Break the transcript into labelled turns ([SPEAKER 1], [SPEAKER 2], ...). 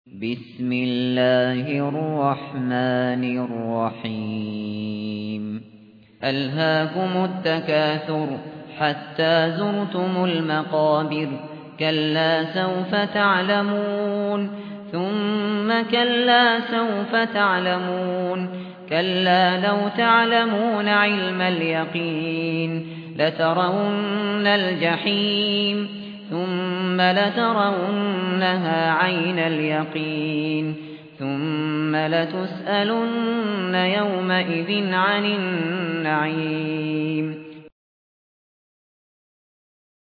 [SPEAKER 1] بسم الله الرحمن الرحيم ألهاكم التكاثر حتى زرتم المقابر كلا سوف تعلمون ثم كلا سوف تعلمون كلا لو تعلمون علم اليقين لترون الجحيم ثم لترونها عين اليقين ثم لتسألن يومئذ عن النعيم